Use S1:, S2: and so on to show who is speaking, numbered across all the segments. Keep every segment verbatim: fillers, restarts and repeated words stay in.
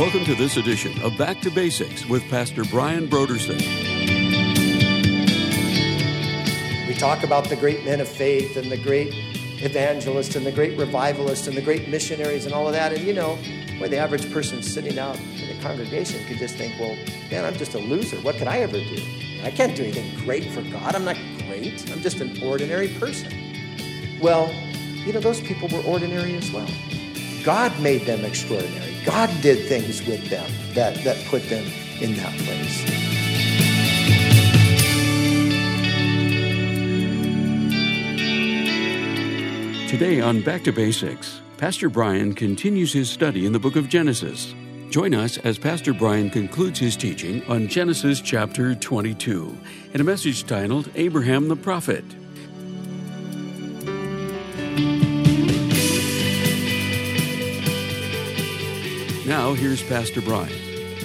S1: Welcome to this edition of Back to Basics with Pastor Brian Broderson.
S2: We talk about the great men of faith and the great evangelists and the great revivalists and the great missionaries and all of that. And you know, where the average person sitting out in the congregation could just think, well, man, I'm just a loser. What could I ever do? I can't do anything great for God. I'm not great. I'm just an ordinary person. Well, you know, those people were ordinary as well. God made them extraordinary. God did things with them that, that put them in that place.
S1: Today on Back to Basics, Pastor Brian continues his study in the book of Genesis. Join us as Pastor Brian concludes his teaching on Genesis chapter twenty-two in a message titled Abraham the Prophet. Now, here's Pastor Brian.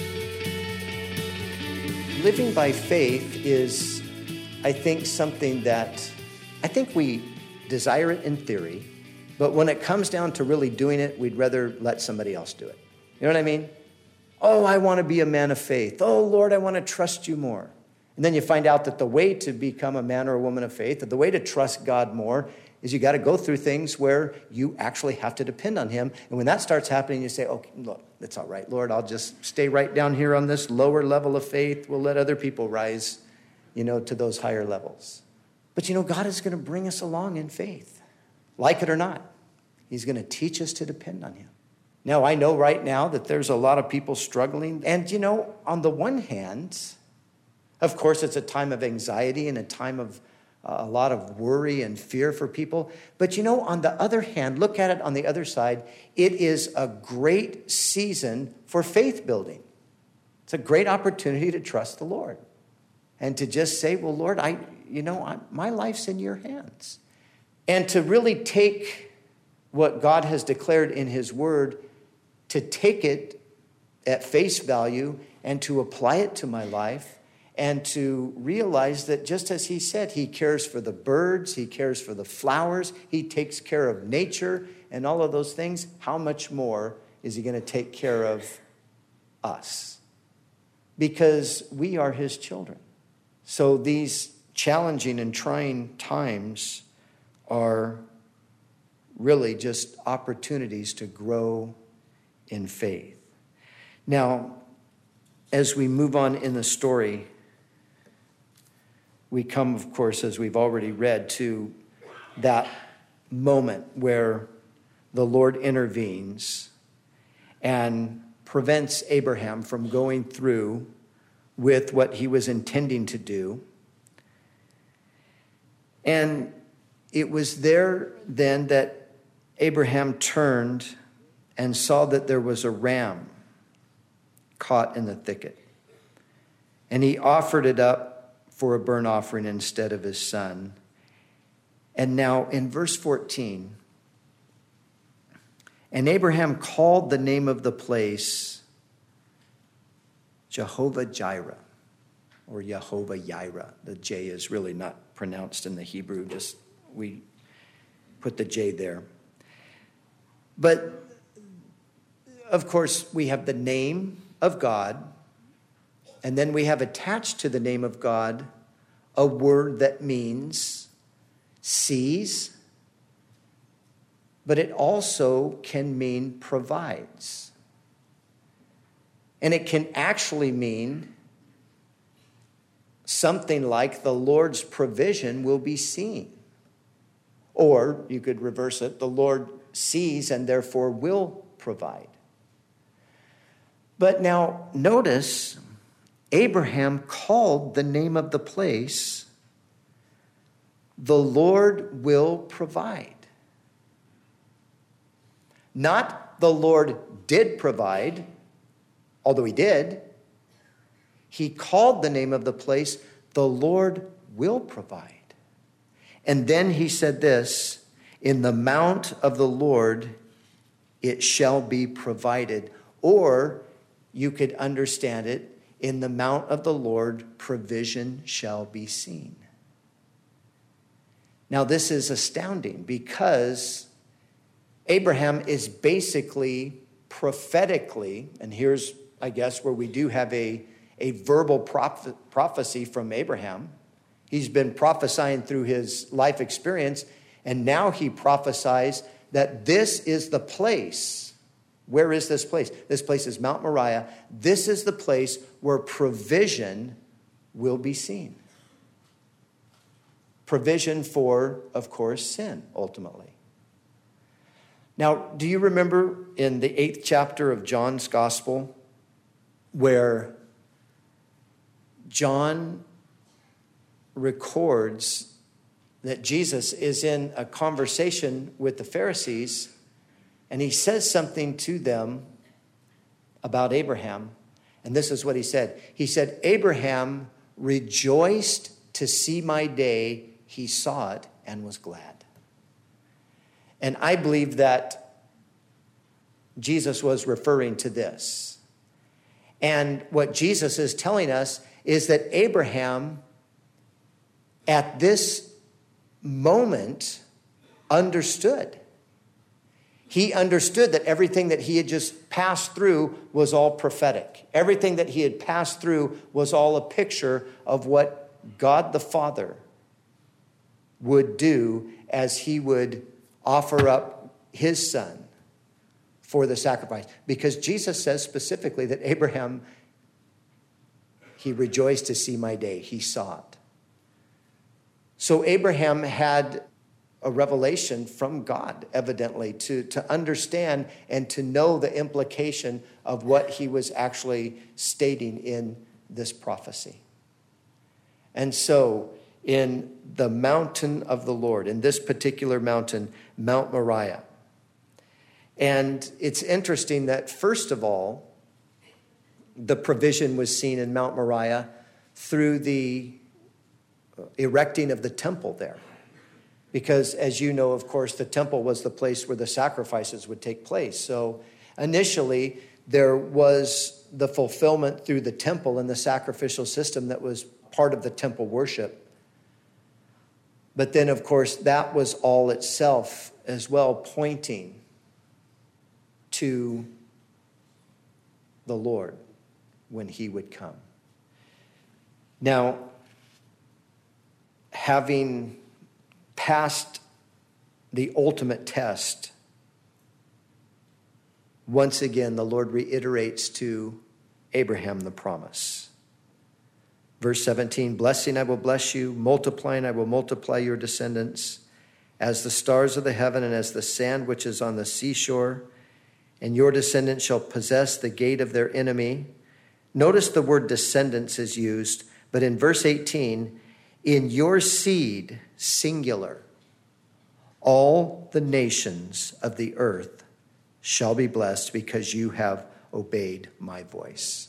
S2: Living by faith is, I think, something that I think we desire it in theory, but when it comes down to really doing it, we'd rather let somebody else do it. You know what I mean? Oh, I want to be a man of faith. Oh, Lord, I want to trust you more. And then you find out that the way to become a man or a woman of faith, that the way to trust God more, is you got to go through things where you actually have to depend on him. And when that starts happening, you say, okay, look, that's all right, Lord, I'll just stay right down here on this lower level of faith. We'll let other people rise, you know, to those higher levels. But, you know, God is going to bring us along in faith, like it or not. He's going to teach us to depend on him. Now, I know right now that there's a lot of people struggling. And, you know, on the one hand, of course, it's a time of anxiety and a time of uh, a lot of worry and fear for people. But, you know, on the other hand, look at it on the other side. It is a great season for faith building. It's a great opportunity to trust the Lord and to just say, well, Lord, I, you know, I, my life's in your hands. And to really take what God has declared in his word, to take it at face value and to apply it to my life, and to realize that just as he said, he cares for the birds, he cares for the flowers, he takes care of nature and all of those things. How much more is he going to take care of us? Because we are his children. So these challenging and trying times are really just opportunities to grow in faith. Now, as we move on in the story, we come, of course, as we've already read, to that moment where the Lord intervenes and prevents Abraham from going through with what he was intending to do. And it was there then that Abraham turned and saw that there was a ram caught in the thicket. And he offered it up for a burnt offering instead of his son. And now in verse fourteen, and Abraham called the name of the place Jehovah Jireh, or Jehovah Jireh. The J is really not pronounced in the Hebrew, just we put the J there. But of course, we have the name of God, and then we have attached to the name of God a word that means sees, but it also can mean provides. And it can actually mean something like the Lord's provision will be seen. Or you could reverse it, the Lord sees and therefore will provide. But now notice, Abraham called the name of the place, the Lord will provide. Not the Lord did provide, although he did. He called the name of the place, the Lord will provide. And then he said this, in the mount of the Lord it shall be provided. Or you could understand it, in the mount of the Lord, provision shall be seen. Now, this is astounding because Abraham is basically prophetically, and here's, I guess, where we do have a, a verbal proph- prophecy from Abraham. He's been prophesying through his life experience, and now he prophesies that this is the place. Where is this place? This place is Mount Moriah. This is the place where provision will be seen. Provision for, of course, sin, ultimately. Now, do you remember in the eighth chapter of John's Gospel where John records that Jesus is in a conversation with the Pharisees, and he says something to them about Abraham, and this is what he said. He said, Abraham rejoiced to see my day. He saw it and was glad. And I believe that Jesus was referring to this. And what Jesus is telling us is that Abraham, at this moment, understood. He understood that everything that he had just passed through was all prophetic. Everything that he had passed through was all a picture of what God the Father would do as he would offer up his son for the sacrifice. Because Jesus says specifically that Abraham, he rejoiced to see my day. He saw it. So Abraham had a revelation from God, evidently, to, to understand and to know the implication of what he was actually stating in this prophecy. And so, in the mountain of the Lord, in this particular mountain, Mount Moriah. And it's interesting that, first of all, the provision was seen in Mount Moriah through the erecting of the temple there. Because, as you know, of course, the temple was the place where the sacrifices would take place. So initially, there was the fulfillment through the temple and the sacrificial system that was part of the temple worship. But then, of course, that was all itself as well pointing to the Lord when he would come. Now, having passed the ultimate test, once again, the Lord reiterates to Abraham the promise. Verse seventeen, blessing I will bless you, multiplying I will multiply your descendants as the stars of the heaven and as the sand which is on the seashore, and your descendants shall possess the gate of their enemy. Notice the word descendants is used, but in verse eighteen, in your seed, singular, all the nations of the earth shall be blessed because you have obeyed my voice.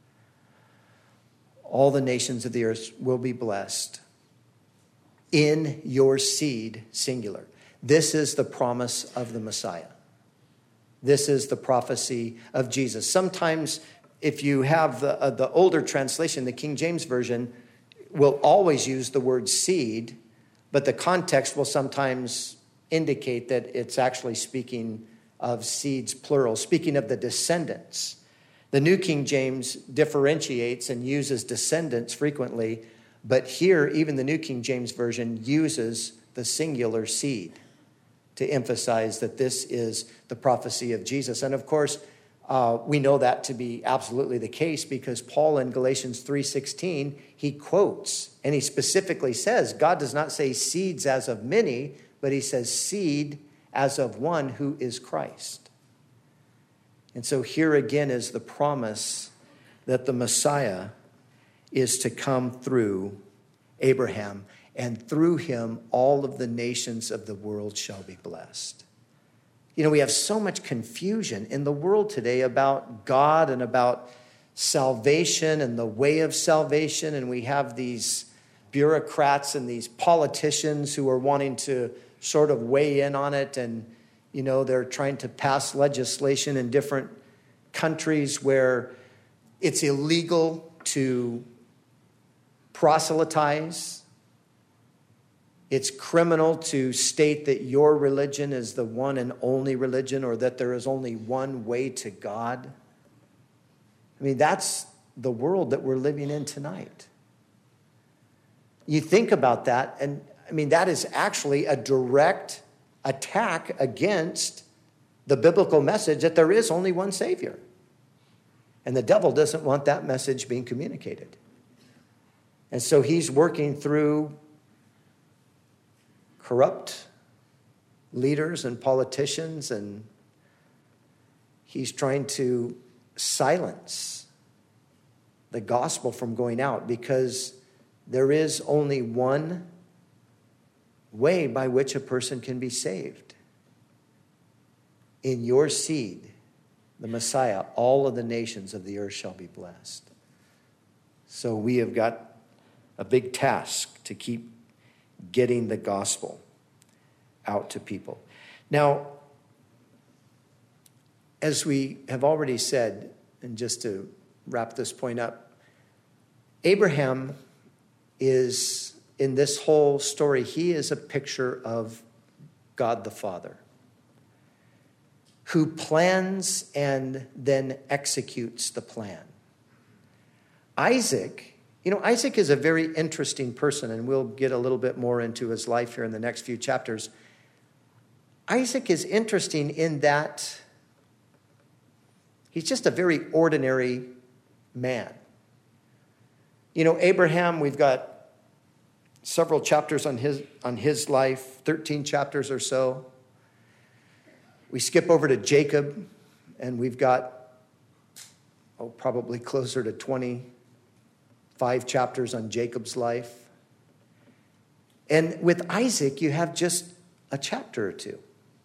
S2: All the nations of the earth will be blessed in your seed, singular. This is the promise of the Messiah. This is the prophecy of Jesus. Sometimes if you have the, uh, the older translation, the King James Version will always use the word seed, but the context will sometimes indicate that it's actually speaking of seeds, plural, speaking of the descendants. The New King James differentiates and uses descendants frequently, but here, even the New King James Version uses the singular seed to emphasize that this is the prophecy of Jesus. And of course, uh, we know that to be absolutely the case because Paul in Galatians three sixteen, he quotes and he specifically says, God does not say seeds as of many, but he says seed as of one who is Christ. And so here again is the promise that the Messiah is to come through Abraham, and through him all of the nations of the world shall be blessed. You know, we have so much confusion in the world today about God and about salvation and the way of salvation, and we have these bureaucrats and these politicians who are wanting to sort of weigh in on it, and you know, they're trying to pass legislation in different countries where it's illegal to proselytize. It's criminal to state that your religion is the one and only religion, or that there is only one way to God. I mean, that's the world that we're living in tonight. You think about that, and I mean, that is actually a direct attack against the biblical message that there is only one Savior. And the devil doesn't want that message being communicated. And so he's working through corrupt leaders and politicians, and he's trying to silence the gospel from going out, because there is only one way by which a person can be saved. In your seed, the Messiah, all of the nations of the earth shall be blessed. So we have got a big task to keep getting the gospel out to people. Now, as we have already said, and just to wrap this point up, Abraham is, in this whole story, he is a picture of God the Father, who plans and then executes the plan. Isaac, you know, Isaac is a very interesting person, and we'll get a little bit more into his life here in the next few chapters. Isaac is interesting in that he's just a very ordinary man. You know, Abraham, we've got several chapters on his, on his life, thirteen chapters or so. We skip over to Jacob, and we've got, oh, probably closer to twenty-five chapters on Jacob's life. And with Isaac, you have just a chapter or two.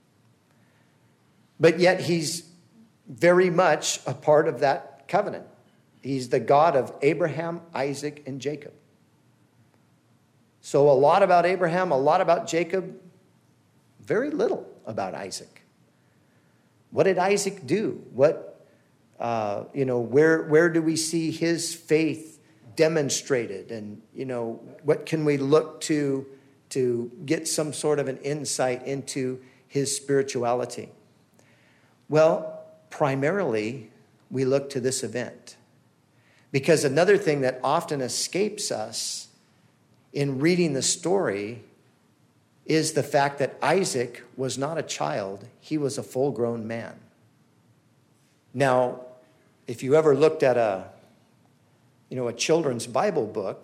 S2: But yet he's very much a part of that covenant. He's the God of Abraham, Isaac, and Jacob. So a lot about Abraham, a lot about Jacob, very little about Isaac. What did Isaac do? What, uh, you know, where where do we see his faith demonstrated? And, you know, what can we look to to get some sort of an insight into his spirituality? Well, primarily, we look to this event. Because another thing that often escapes us in reading the story is the fact that Isaac was not a child, he was a full-grown man. Now, if you ever looked at a, you know, a children's Bible book,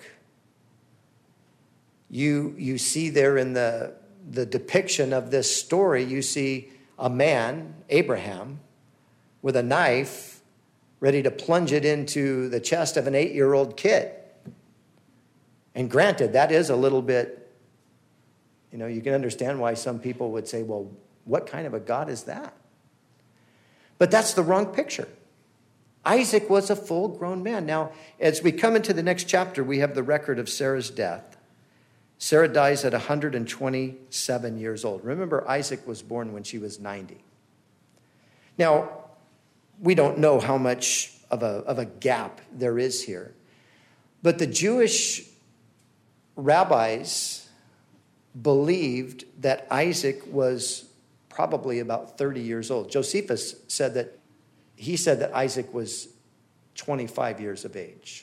S2: you you see there in the, the depiction of this story, you see a man, Abraham, with a knife, ready to plunge it into the chest of an eight-year-old kid. And granted, that is a little bit, you know, you can understand why some people would say, well, what kind of a God is that? But that's the wrong picture. Isaac was a full-grown man. Now, as we come into the next chapter, we have the record of Sarah's death. Sarah dies at one hundred twenty-seven years old. Remember, Isaac was born when she was ninety. Now, we don't know how much of a, of a gap there is here. But the Jewish rabbis believed that Isaac was probably about thirty years old. Josephus said that he said that Isaac was twenty-five years of age.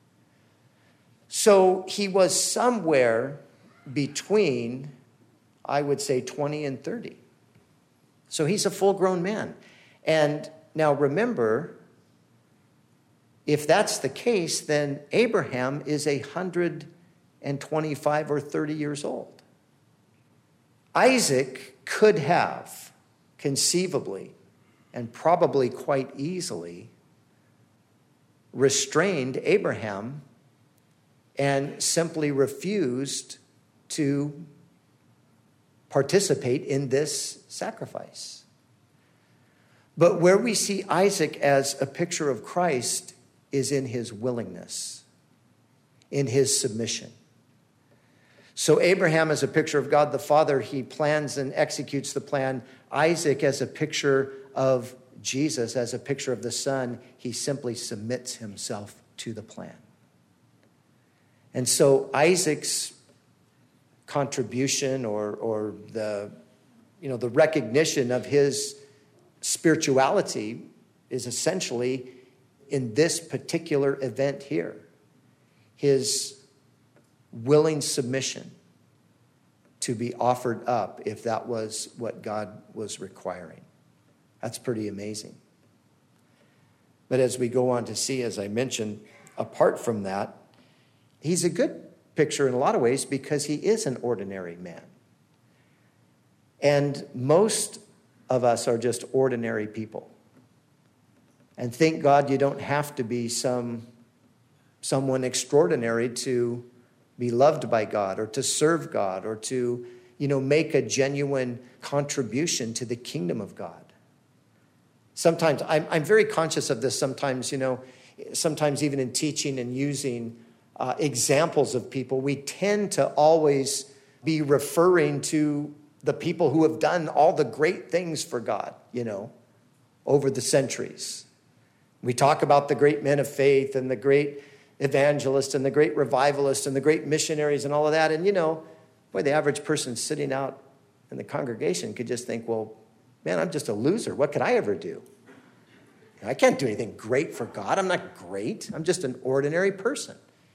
S2: So he was somewhere between, I would say, twenty and thirty. So he's a full-grown man. And now remember, if that's the case, then Abraham is one hundred twenty-five or thirty years old. Isaac could have conceivably and probably quite easily restrained Abraham and simply refused to participate in this sacrifice. But where we see Isaac as a picture of Christ is in his willingness, in his submission. So Abraham as a picture of God the Father, he plans and executes the plan. Isaac as a picture of Jesus, as a picture of the Son, he simply submits himself to the plan. And so Isaac's contribution or, or the, you know, the recognition of his spirituality is essentially in this particular event here. His willing submission to be offered up if that was what God was requiring. That's pretty amazing. But as we go on to see, as I mentioned, apart from that, he's a good picture in a lot of ways because he is an ordinary man. And most of us are just ordinary people. And thank God you don't have to be some someone extraordinary to be loved by God or to serve God or to, you know, make a genuine contribution to the kingdom of God. Sometimes, I'm, I'm very conscious of this sometimes, you know, sometimes even in teaching and using uh, examples of people, we tend to always be referring to the people who have done all the great things for God, you know, over the centuries. We talk about the great men of faith and the great evangelists and the great revivalists and the great missionaries and all of that. And, you know, boy, the average person sitting out in the congregation could just think, well, man, I'm just a loser. What could I ever do? I can't do anything great for God. I'm not great. I'm just an ordinary person.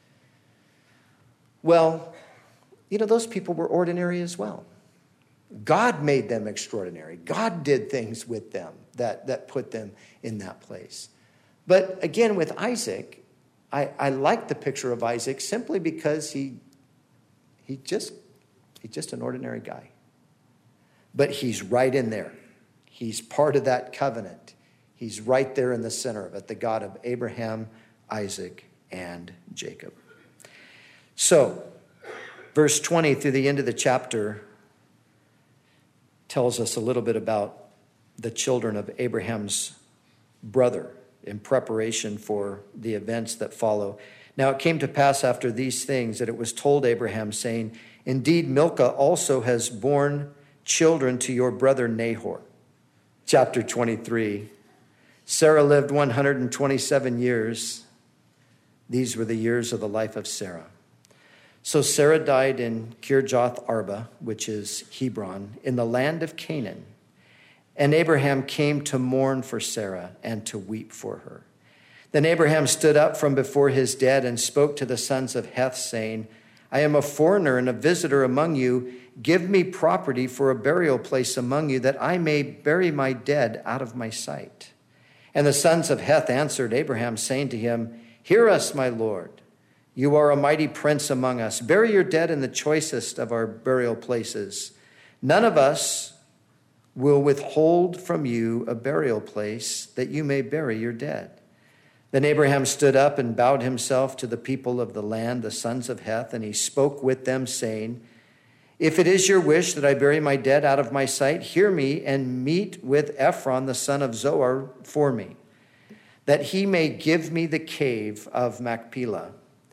S2: Well, you know, those people were ordinary as well. God made them extraordinary. God did things with them that, that put them in that place. But again, with Isaac, I, I like the picture of Isaac simply because he, he just, he's just an ordinary guy. But he's right in there. He's part of that covenant. He's right there in the center of it, the God of Abraham, Isaac, and Jacob. So, verse twenty through the end of the chapter tells us a little bit about the children of Abraham's brother in preparation for the events that follow. Now it came to pass after these things that it was told Abraham, saying, indeed, Milcah also has borne children to your brother Nahor. Chapter twenty-three. Sarah lived one hundred twenty-seven years. These were the years of the life of Sarah. So Sarah died in Kirjath Arba, which is Hebron, in the land of Canaan. And Abraham came to mourn for Sarah and to weep for her. Then Abraham stood up from before his dead and spoke to the sons of Heth, saying, I am a foreigner and a visitor among you. Give me property for a burial place among you, that I may bury my dead out of my sight. And the sons of Heth answered Abraham, saying to him, hear us, my lord. You are a mighty prince among us. Bury your dead in the choicest of our burial places. None of us will withhold from you a burial place that you may bury your dead. Then Abraham stood up and bowed himself to the people of the land, the sons of Heth, and he spoke with them, saying, if it is your wish that I bury my dead out of my sight, hear me and meet with Ephron, the son of Zohar, for me, that he may give me the cave of Machpelah,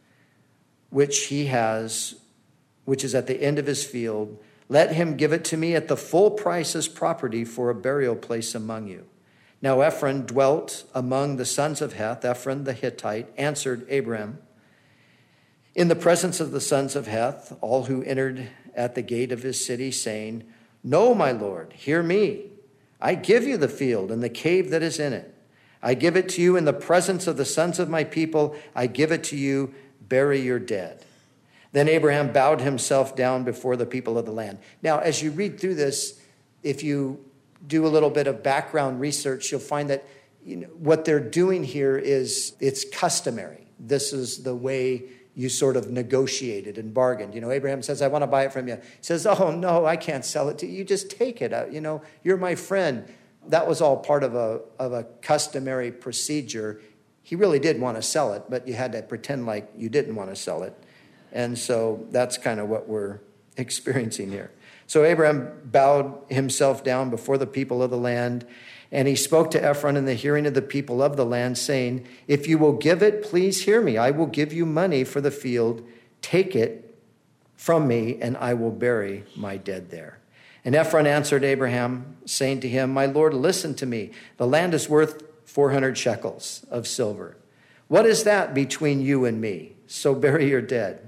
S2: which he has, which is at the end of his field. Let him give it to me at the full price as property for a burial place among you. Now Ephron dwelt among the sons of Heth. Ephron the Hittite answered Abraham in the presence of the sons of Heth, all who entered at the gate of his city, saying, no, my lord, hear me. I give you the field and the cave that is in it. I give it to you in the presence of the sons of my people. I give it to you. Bury your dead. Then Abraham bowed himself down before the people of the land. Now, as you read through this, if you do a little bit of background research, you'll find that, you know, what they're doing here is it's customary. This is the way you sort of negotiated and bargained. You know, Abraham says, I want to buy it from you. He says, oh, no, I can't sell it to you. You just take it out. You know, you're my friend. That was all part of a of a customary procedure. He really did want to sell it, but you had to pretend like you didn't want to sell it. And so that's kind of what we're experiencing here. So Abraham bowed himself down before the people of the land, and he spoke to Ephron in the hearing of the people of the land, saying, if you will give it, please hear me. I will give you money for the field. Take it from me, and I will bury my dead there. And Ephron answered Abraham, saying to him, my lord, listen to me. The land is worth four hundred shekels of silver. What is that between you and me? So bury your dead.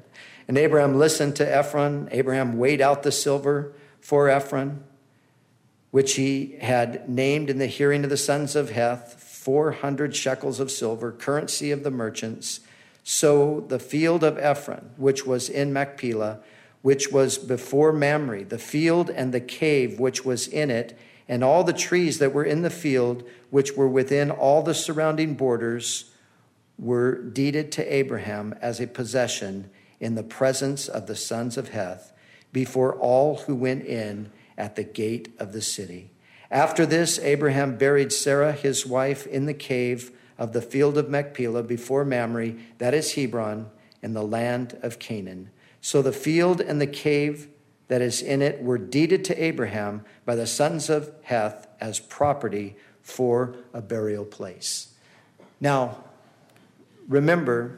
S2: And Abraham listened to Ephron. Abraham weighed out the silver for Ephron, which he had named in the hearing of the sons of Heth, four hundred shekels of silver, currency of the merchants. So the field of Ephron, which was in Machpelah, which was before Mamre, the field and the cave which was in it, and all the trees that were in the field, which were within all the surrounding borders, were deeded to Abraham as a possession in the presence of the sons of Heth, before all who went in at the gate of the city. After this, Abraham buried Sarah, his wife, in the cave of the field of Machpelah before Mamre, that is Hebron, in the land of Canaan. So the field and the cave that is in it were deeded to Abraham by the sons of Heth as property for a burial place. Now, remember,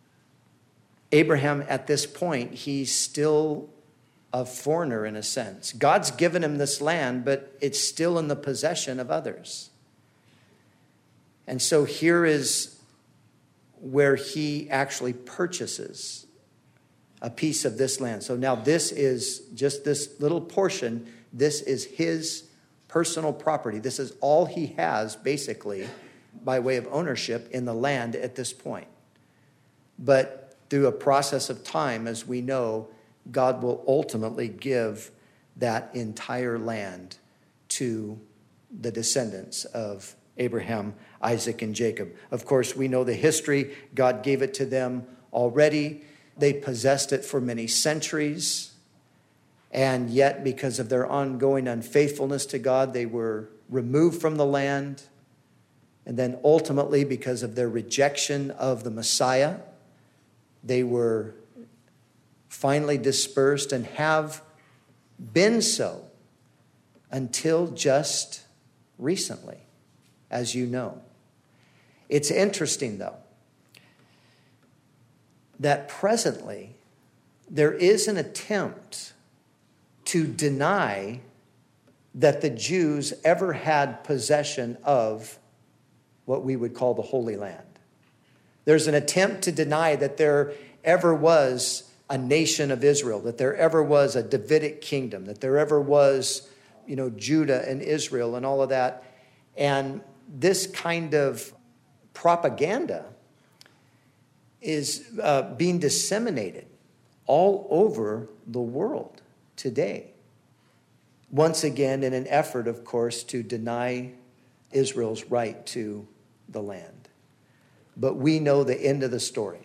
S2: Abraham at this point, he's still a foreigner in a sense. God's given him this land, but it's still in the possession of others. And so here is where he actually purchases a piece of this land. So now this is just this little portion. This is his personal property. This is all he has, basically, by way of ownership in the land at this point. But through a process of time, as we know, God will ultimately give that entire land to the descendants of Abraham, Isaac, and Jacob. Of course, we know the history. God gave it to them already. They possessed it for many centuries. And yet, because of their ongoing unfaithfulness to God, they were removed from the land. And then ultimately, because of their rejection of the Messiah, they were finally dispersed and have been so until just recently, as you know. It's interesting, though, that presently there is an attempt to deny that the Jews ever had possession of what we would call the Holy Land. There's an attempt to deny that there ever was a nation of Israel, that there ever was a Davidic kingdom, that there ever was, you know, Judah and Israel and all of that. And this kind of propaganda is uh, being disseminated all over the world today. Once again, in an effort, of course, to deny Israel's right to the land. But we know the end of the story.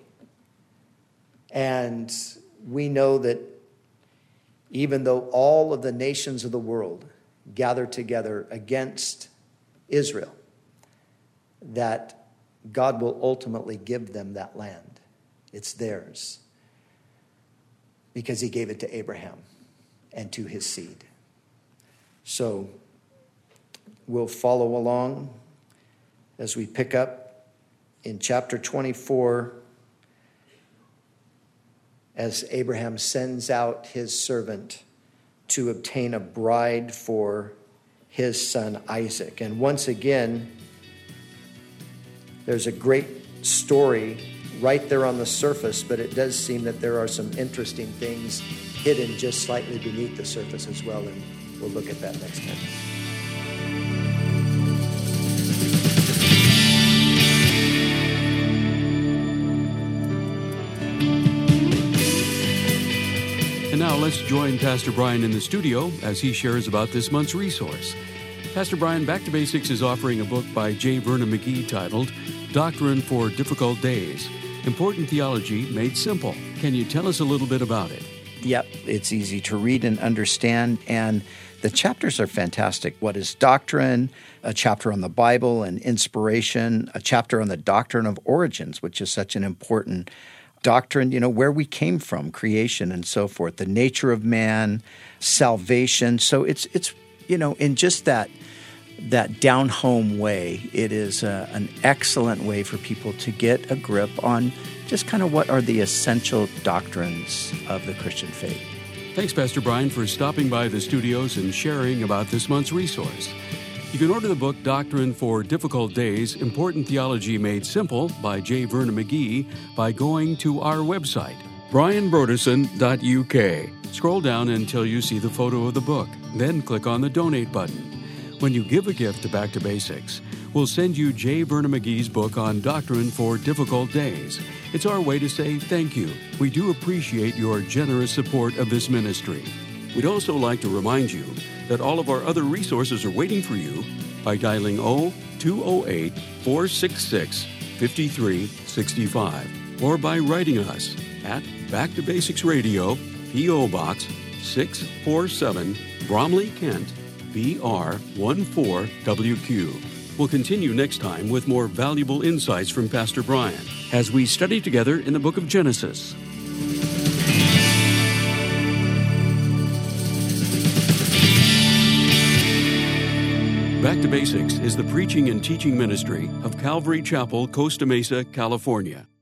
S2: And we know that even though all of the nations of the world gather together against Israel, that God will ultimately give them that land. It's theirs. Because he gave it to Abraham and to his seed. So we'll follow along as we pick up in chapter twenty-four, as Abraham sends out his servant to obtain a bride for his son Isaac. And once again, there's a great story right there on the surface, but it does seem that there are some interesting things hidden just slightly beneath the surface as well, and we'll look at that next time.
S1: And now let's join Pastor Brian in the studio as he shares about this month's resource. Pastor Brian, Back to Basics is offering a book by J. Vernon McGee titled Doctrine for Difficult Days, Important Theology Made Simple. Can you tell us a little bit about it?
S3: Yep, it's easy to read and understand, and the chapters are fantastic. What is doctrine? A chapter on the Bible and inspiration, a chapter on the doctrine of origins, which is such an important doctrine, you know, where we came from, creation and so forth, the nature of man, salvation. So it's, it's you know, in just that that down-home way, it is a, an excellent way for people to get a grip on just kind of what are the essential doctrines of the Christian faith.
S1: Thanks, Pastor Brian, for stopping by the studios and sharing about this month's resource. You can order the book Doctrine for Difficult Days, Important Theology Made Simple by J. Vernon McGee by going to our website, brian brodersen dot u k. Scroll down until you see the photo of the book, then click on the Donate button. When you give a gift to Back to Basics, we'll send you J. Vernon McGee's book on Doctrine for Difficult Days. It's our way to say thank you. We do appreciate your generous support of this ministry. We'd also like to remind you that all of our other resources are waiting for you by dialing zero two zero eight, four six six, five three six five or by writing us at Back to Basics Radio, P O. Box six forty-seven, Bromley, Kent, B R one four W Q. We'll continue next time with more valuable insights from Pastor Brian as we study together in the book of Genesis. Back to Basics is the preaching and teaching ministry of Calvary Chapel, Costa Mesa, California.